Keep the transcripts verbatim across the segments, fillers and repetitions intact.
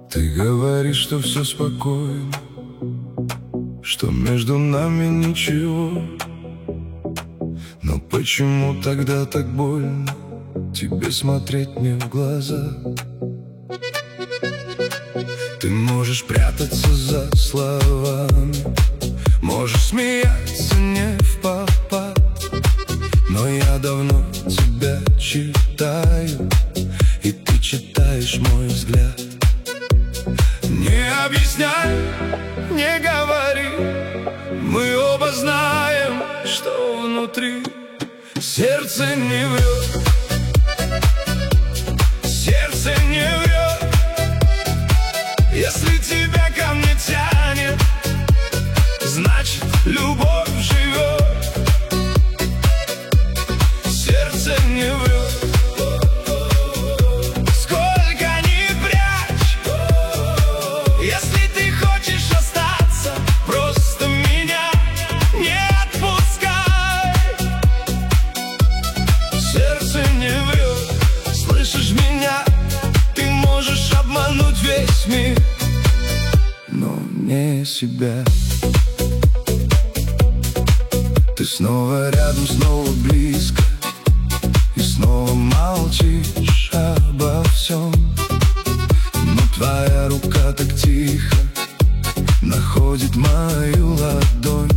Ты говоришь, что все спокойно, что между нами ничего. Но почему тогда так больно тебе смотреть мне в глаза? Ты можешь прятаться за словами, можешь смеяться не впопад, но я давно тебя читаю, и ты читаешь мой взгляд. Не объясняй, не говори, мы оба знаем, что внутри. Сердце не врет, сердце не врет. Если тебя ко мне тянет, значит, любовь живет. Сердце не врет. Сколько ни прячь, если ты хочешь остаться, просто меня не отпускай. Сердце не врет. Слышишь меня? Ты можешь обмануть весь мир, но не себя. Ты снова рядом, снова близко, и снова молчишь обо всем. Но твоя рука так тихо находит мою ладонь.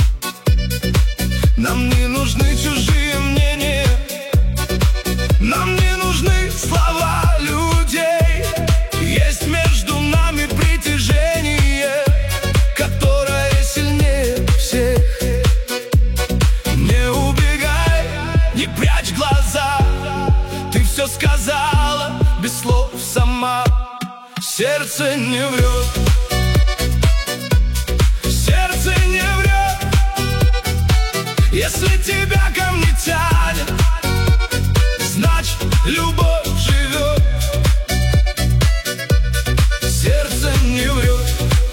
Нам не нужны чужие мнения, нам не нужны слова людей. Есть между нами притяжение, которое сильнее всех. Не убегай, не прячь глаза, ты все сказала без слов сама. Сердце не врет, сердце не врет. Если тебя ко мне тянет, значит, любовь живет. Сердце не врет.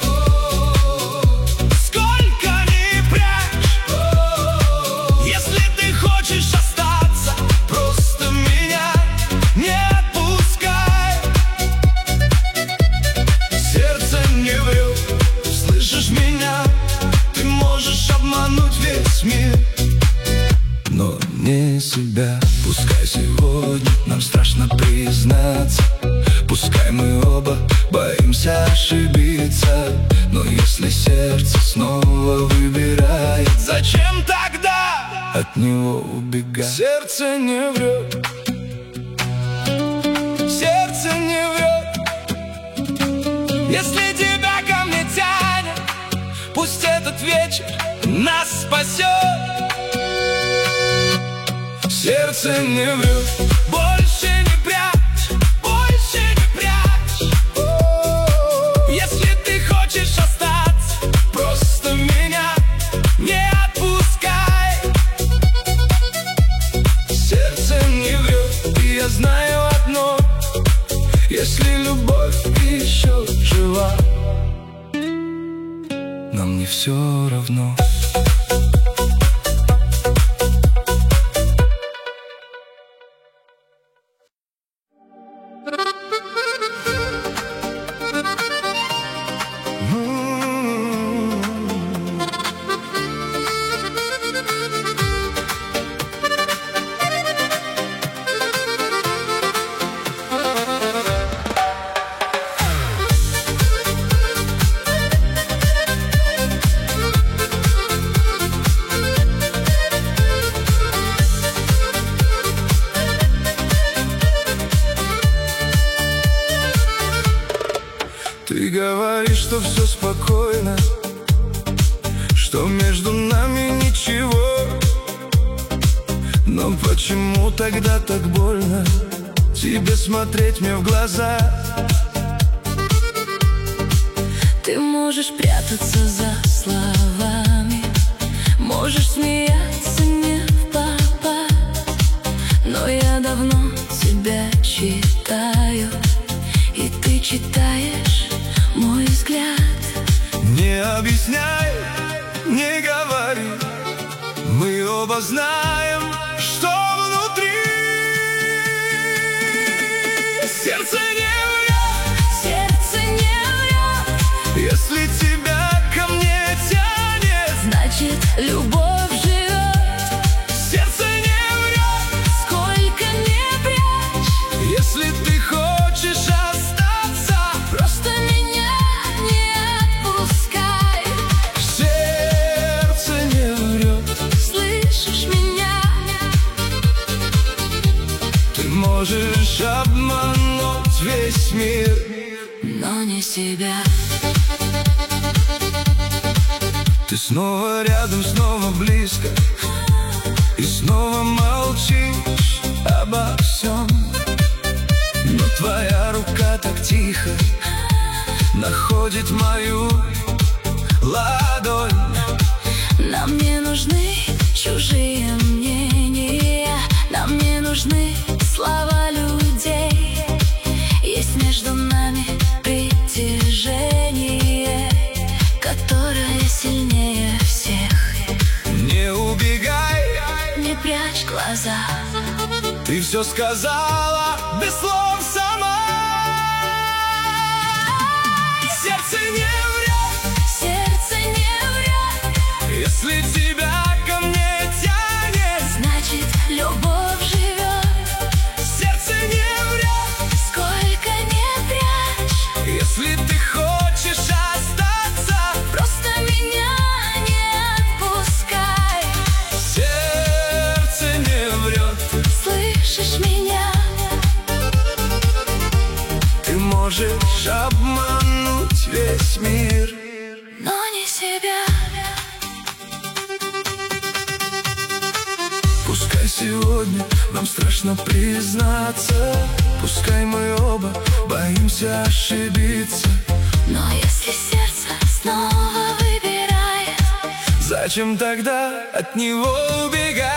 Сколько ни прячь, если ты хочешь остаться, просто меня не отпускай. Сердце не врет. Слышишь меня? Ты можешь обмануть весь мир, но не себя. Пускай сегодня нам страшно признаться, пускай мы оба боимся ошибиться, но если сердце снова выбирает, зачем тогда от него убегать? Сердце не врет, сердце не врет. Если тебя ко мне тянет, пусть этот вечер нас спасет. Сердце не врет. Больше не прячь, больше не прячь. Если ты хочешь остаться, просто меня не отпускай. Сердце не врет. И я знаю одно: если любовь еще жива, нам не все равно. Ты говоришь, что все спокойно, что между нами ничего. Но почему тогда так больно тебе смотреть мне в глаза? Ты можешь прятаться за словами, можешь смеяться не впопад, но я давно тебя читаю, и ты читаешь мой взгляд. Не объясняй, не говори, мы оба знаем, что внутри. Сердце не врет, сердце мир, но не себя. Ты снова рядом, снова близко, и снова молчишь обо всем. Но твоя рука так тихо находит мою ладонь. Нам не нужны чужие мнения, нам не нужны слова людей. Есть между нами притяжение, которое сильнее всех. Не убегай, не прячь глаза. ты все сказала без слов сама. Сердце не врет, сердце не врет. если тебя ко мне тянет, Значит, любовь живет. сердце не врет, Сколько не прячь, если ты хочешь остаться, просто меня не отпускай. сердце не врет. Слышишь меня? Ты можешь обмануть весь мир, Но не себя. пускай сегодня нам страшно признаться, пускай мы оба боимся ошибиться. Но если сердце снова выбирает, Зачем тогда от него убегать?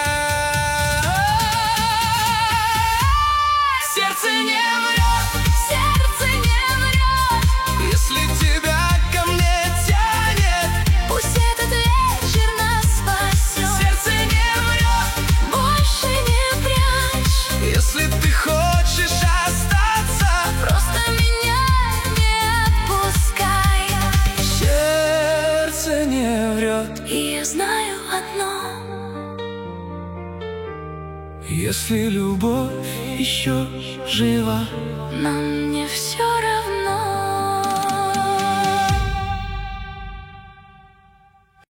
Сердце не врет, сердце не врет. если тебя ко мне тянет, Пусть этот вечер нас спасет. сердце не врет, Больше не прячь, если ты хочешь остаться, просто меня не отпускай. сердце не врет. И я знаю одно: Если любовь еще жива, нам